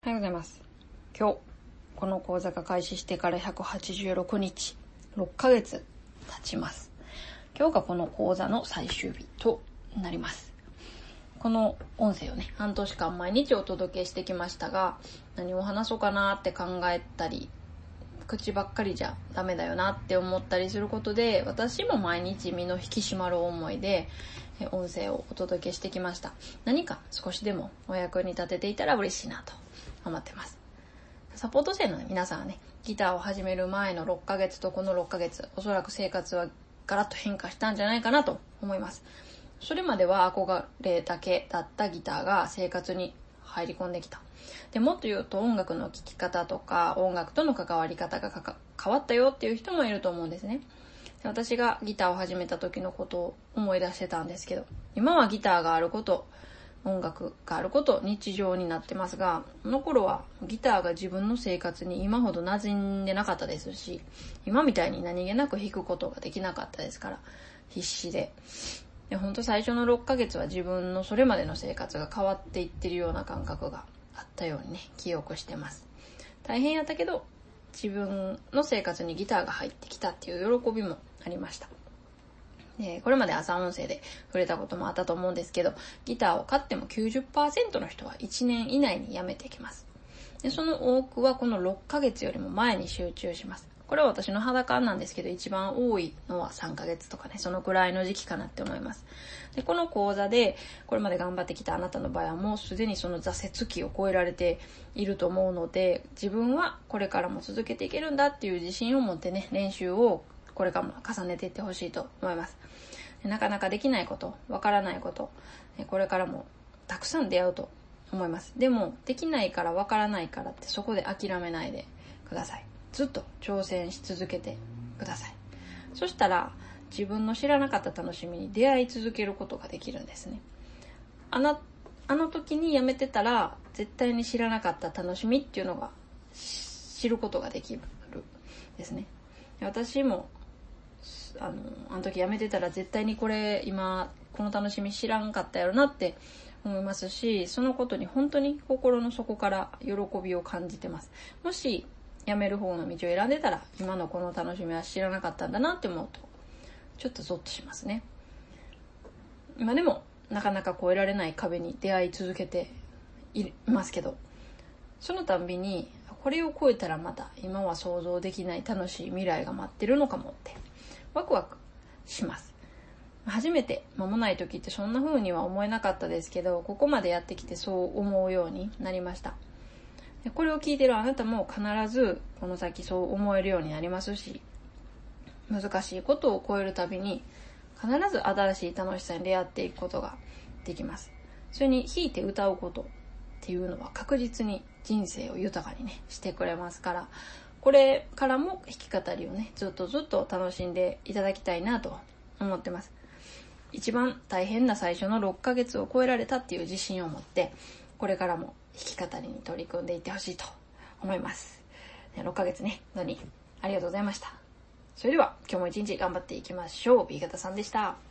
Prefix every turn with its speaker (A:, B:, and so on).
A: おはようございます。今日この講座が開始してから186日、6ヶ月経ちます。今日がこの講座の最終日となります。この音声をね、半年間毎日お届けしてきましたが、何を話そうかなって考えたり、口ばっかりじゃダメだよなって思ったりすることで、私も毎日身の引き締まる思いで音声をお届けしてきました。何か少しでもお役に立てていたら嬉しいなと思ってます。サポート生の皆さんはね、ギターを始める前の6ヶ月とこの6ヶ月、おそらく生活はガラッと変化したんじゃないかなと思います。それまでは憧れだけだったギターが生活に入り込んできた。でもっと言うと音楽の聴き方とか音楽との関わり方が変わったよっていう人もいると思うんですね。で、私がギターを始めた時のことを思い出してたんですけど、今はギターがあること、音楽があること、日常になってますが、この頃はギターが自分の生活に今ほど馴染んでなかったですし、今みたいに何気なく弾くことができなかったですから、必死で。ほんと最初の6ヶ月は自分のそれまでの生活が変わっていってるような感覚があったようにね、記憶してます。大変やったけど、自分の生活にギターが入ってきたっていう喜びもありました。これまで朝音声で触れたこともあったと思うんですけど、ギターを買っても 90% の人は1年以内にやめてきます。で、その多くはこの6ヶ月よりも前に集中します。これは私の肌感なんですけど、一番多いのは3ヶ月とかね、そのくらいの時期かなって思います。で、この講座でこれまで頑張ってきたあなたの場合はもうすでにその挫折期を超えられていると思うので、自分はこれからも続けていけるんだっていう自信を持ってね、練習をこれからも重ねていってほしいと思います。なかなかできないこと、わからないこと、これからもたくさん出会うと思います。でも、できないからわからないからってそこで諦めないでください。ずっと挑戦し続けてください。そしたら、自分の知らなかった楽しみに出会い続けることができるんですね。あの時にやめてたら、絶対に知らなかった楽しみっていうのが知ることができるですね。私もあの時やめてたら絶対に今この楽しみ知らんかったやろなって思いますし、そのことに本当に心の底から喜びを感じてます。もしやめる方の道を選んでたら、今のこの楽しみは知らなかったんだなって思うとちょっとゾッとしますね。今でもなかなか越えられない壁に出会い続けていますけど、そのたんびにこれを超えたらまた今は想像できない楽しい未来が待ってるのかもってワクワクします。初めて間もない時ってそんな風には思えなかったですけど、ここまでやってきてそう思うようになりました。で、これを聞いてるあなたも必ずこの先そう思えるようになりますし、難しいことを超えるたびに必ず新しい楽しさに出会っていくことができます。それに弾いて歌うことっていうのは確実に人生を豊かにねしてくれますから、これからも弾き語りをねずっと楽しんでいただきたいなと思ってます。一番大変な最初の6ヶ月を超えられたっていう自信を持って、これからも弾き語りに取り組んでいってほしいと思います。6ヶ月ね、本当にありがとうございました。それでは今日も一日頑張っていきましょう。B 型さんでした。